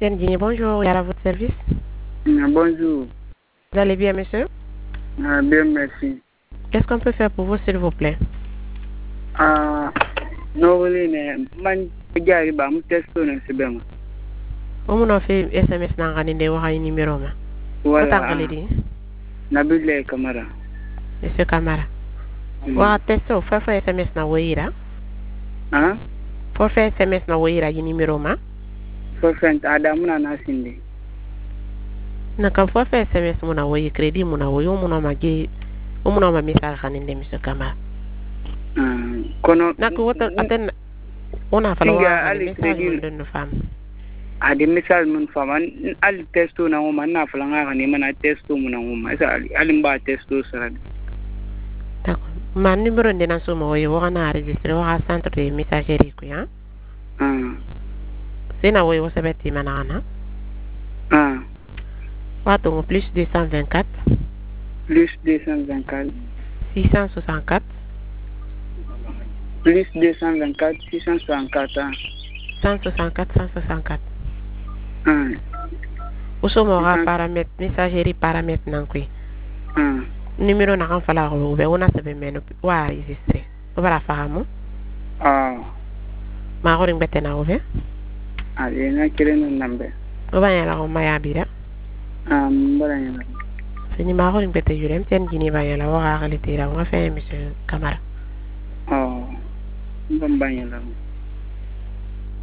Guinée, bonjour, à votre service. Bonjour. Vous allez bien, monsieur? Bien, merci. Qu'est-ce qu'on peut faire pour vous, s'il vous plaît? Man jari ba mu testo na sibema. On a fait SMS na ngani de waxa numéro ma. Voilà. Nabil Kamara. Monsieur Kamara. Wa testo fa SMS na woira. For fa SMS na woira yi numéro ma. For friend Adamu na nasinde. Na kan for fa SMS mu na woyi crédit mu na woyo mu na magi. O mu na ma message kaninde Monsieur Kamara. Kono na ko wota aten ona fa lawa message de no femme. Ade message mun fama al testo na ngoma na fa nga ni mana testo mu na ngoma isa ali mba testo sara. D'accord. Ma numéro de na so mo woyi wa na enregistrer wa centre de messagerie ko ya. C'est na woyi wa sabati manana. Wato plus 224 plus 224 664 plus 224 664 164 Usomora paramètre messagerie paramètre nankwi. Numéro na kan fala ko be wona sabe meno wa enregistrer. O bara fahamu? Ma ko ring betena o be? Ali na kireno nambe. O ba yala ko maya bira. Bara yana. Fini ma ko ring bete yurem ten Guinée ba yala wa ka letira wa fe monsieur Kamara. Mbambanya la.